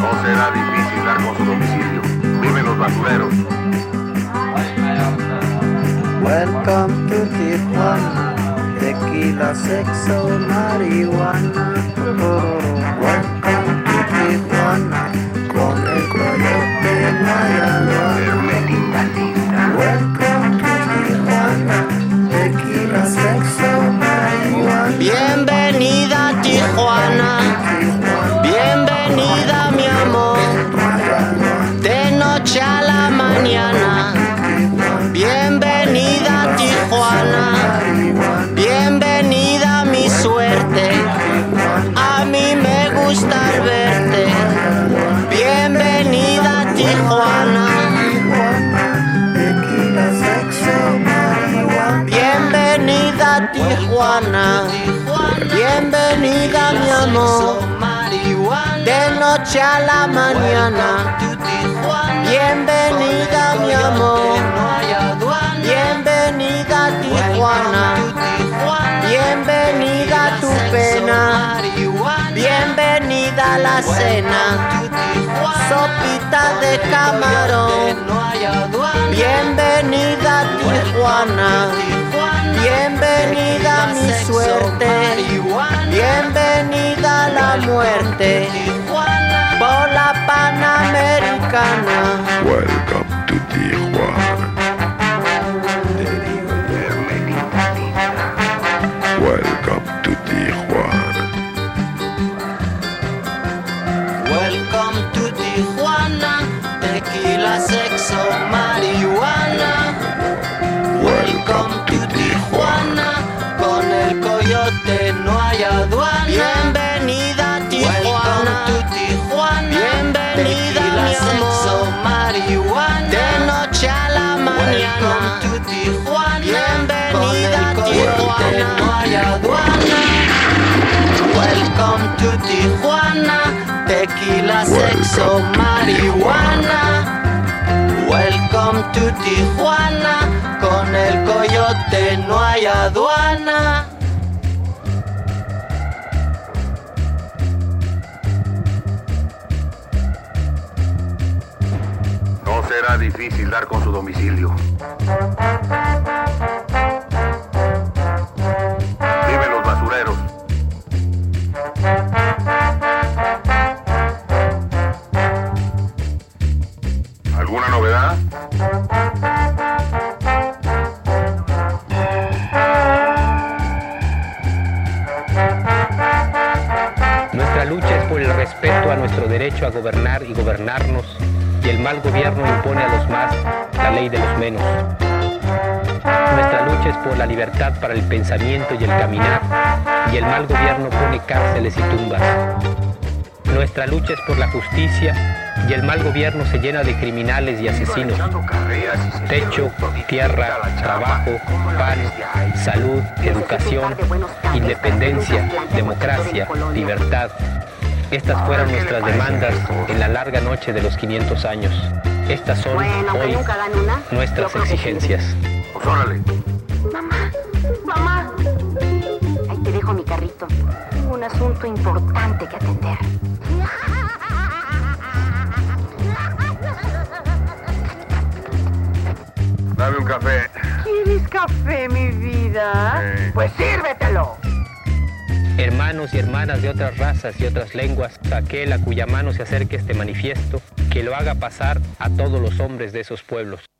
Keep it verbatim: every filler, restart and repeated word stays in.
No será difícil dar con su domicilio. Viven los basureros. Welcome to Tijuana. Tequila, sexo, marihuana. Welcome to Tijuana. Con el coyote Mayagua. Hermetita linda. Welcome to Tijuana. Tequila, sexo, marihuana. Bienvenida a Tijuana. Bienvenida mi amor. De noche a la mañana. Bienvenida a Tijuana. Bienvenida mi suerte. A mí me gusta verte. Bienvenida a Tijuana. Bienvenida a Tijuana. Bienvenida mi amor. De noche a la mañana. Bienvenida mi amor. Bienvenida a Tijuana. Bienvenida a tu pena. Bienvenida a la cena. Sopita de camarón. Bienvenida a Tijuana. Bienvenida a mi suerte. Bienvenida a la muerte. Por la Panamericana. Welcome to Tijuana. Welcome to Tijuana. Welcome to Tijuana. Tequila, sexo, marihuana. Welcome to Tijuana. Con el coyote no hay aduana. Bienvenida a Tijuana. Welcome to Tijuana. Bienvenida mi amor. Marihuana. De noche a la mañana. Welcome to Tijuana. Bienvenida a Tijuana. No hay aduana. Welcome to Tijuana. Tequila, sexo, marihuana. Welcome to Tijuana. Con el coyote no hay aduana. No será difícil dar con su domicilio. Viven los basureros. ¿Alguna novedad? Nuestra lucha es por el respeto a nuestro derecho a gobernar y gobernarnos, y el mal gobierno impone a los más la ley de los menos. Nuestra lucha es por la libertad para el pensamiento y el caminar, y el mal gobierno pone cárceles y tumbas. Nuestra lucha es por la justicia, y el mal gobierno se llena de criminales y asesinos. Techo, tierra, trabajo, pan, salud, educación, independencia, democracia, libertad. Estas fueron nuestras demandas en la larga noche de los quinientos años. Estas son hoy nuestras exigencias. Pues órale. Mamá, mamá. Ahí te dejo mi carrito. Tengo un asunto importante que atender. Dame un café. ¿Quieres café, mi vida? Sí. Pues sírvetelo. Hermanos y hermanas de otras razas y otras lenguas, aquel a cuya mano se acerque este manifiesto, que lo haga pasar a todos los hombres de esos pueblos.